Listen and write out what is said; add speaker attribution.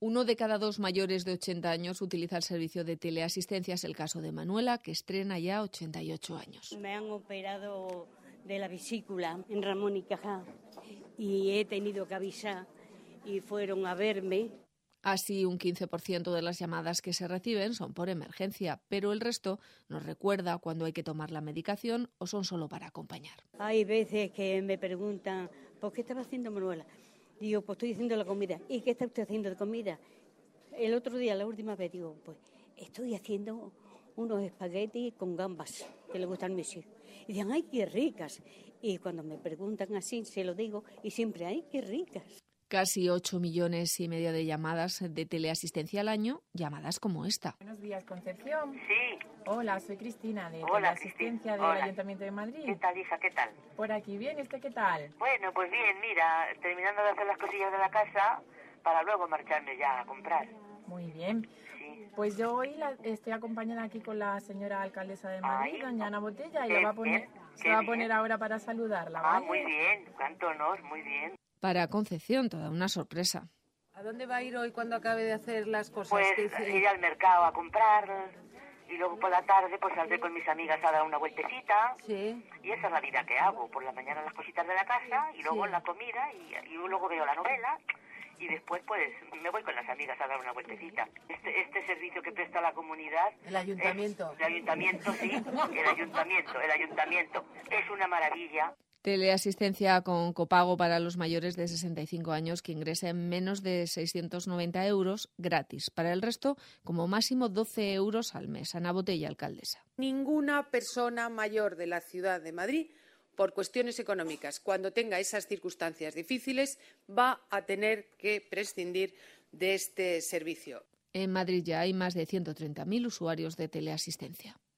Speaker 1: 1 de cada 2 mayores de 80 años utiliza el servicio de teleasistencia. Es el caso de Manuela, que estrena ya 88 años.
Speaker 2: Me han operado de la vesícula en Ramón y Cajal y he tenido que avisar y fueron a verme.
Speaker 1: Así, un 15% de las llamadas que se reciben son por emergencia, pero el resto nos recuerda cuando hay que tomar la medicación o son solo para acompañar.
Speaker 2: Hay veces que me preguntan, ¿por qué estaba haciendo Manuela? Digo, pues estoy haciendo la comida. ¿Y qué está usted haciendo de comida? El otro día, la última vez, digo, pues estoy haciendo unos espaguetis con gambas, que le gustan a mis hijos. Y dicen, ¡ay, qué ricas! Y cuando me preguntan así, se lo digo, y siempre, ¡ay, qué ricas!
Speaker 1: Casi 8,5 millones de llamadas de teleasistencia al año, llamadas como esta.
Speaker 3: Buenos días, Concepción.
Speaker 4: Sí.
Speaker 3: Hola, soy Cristina, de
Speaker 4: Hola,
Speaker 3: teleasistencia del
Speaker 4: Hola.
Speaker 3: Ayuntamiento de Madrid.
Speaker 4: ¿Qué tal, hija? ¿Qué tal?
Speaker 3: Por aquí bien, ¿y usted qué tal?
Speaker 4: Bueno, pues bien, mira, terminando de hacer las cosillas de la casa para luego marcharme ya a comprar.
Speaker 3: Muy bien.
Speaker 4: Sí.
Speaker 3: Pues yo hoy estoy acompañada aquí con la señora alcaldesa de Madrid,
Speaker 4: Ay,
Speaker 3: doña Ana Botella, y
Speaker 4: qué
Speaker 3: le va a poner,
Speaker 4: bien,
Speaker 3: se
Speaker 4: qué
Speaker 3: va a
Speaker 4: bien.
Speaker 3: poner ahora para saludarla,
Speaker 4: Ah,
Speaker 3: ¿vale?
Speaker 4: muy bien, cuánto honor, muy bien.
Speaker 1: Para Concepción, toda una sorpresa.
Speaker 5: ¿A dónde va a ir hoy cuando acabe de hacer las cosas?
Speaker 4: Pues iré al mercado a comprar y luego por la tarde pues saldré con mis amigas a dar una vueltecita.
Speaker 5: Sí.
Speaker 4: Y esa es la vida que hago. Por la mañana las cositas de la casa y luego
Speaker 5: Sí.
Speaker 4: la comida y luego veo la novela. Y después, pues, me voy con las amigas a dar una vueltecita. Este servicio que presta la comunidad...
Speaker 5: El ayuntamiento.
Speaker 4: El ayuntamiento, sí. El ayuntamiento. Es una maravilla.
Speaker 1: Teleasistencia con copago para los mayores de 65 años que ingresen menos de 690 euros gratis. Para el resto, como máximo 12 euros al mes. Ana Botella, alcaldesa.
Speaker 5: Ninguna persona mayor de la ciudad de Madrid, por cuestiones económicas, cuando tenga esas circunstancias difíciles, va a tener que prescindir de este servicio.
Speaker 1: En Madrid ya hay más de 130.000 usuarios de teleasistencia.